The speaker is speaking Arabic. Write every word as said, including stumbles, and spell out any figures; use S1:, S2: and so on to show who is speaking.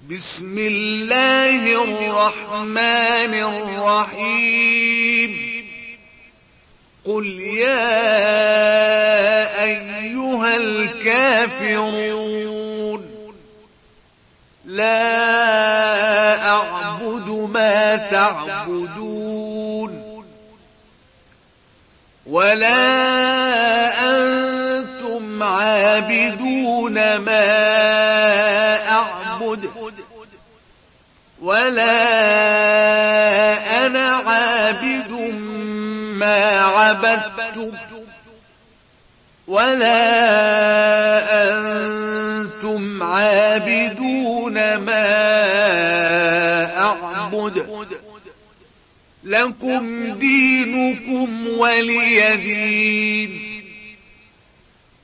S1: بسم الله الرحمن الرحيم قل يا أيها الكافرون لا أعبد ما تعبدون ولا أنتم عابدون ما أعبد ولا أنا عابد ما عبدتم ولا أنتم عابدون ما أعبد لكم دينكم ولي دين.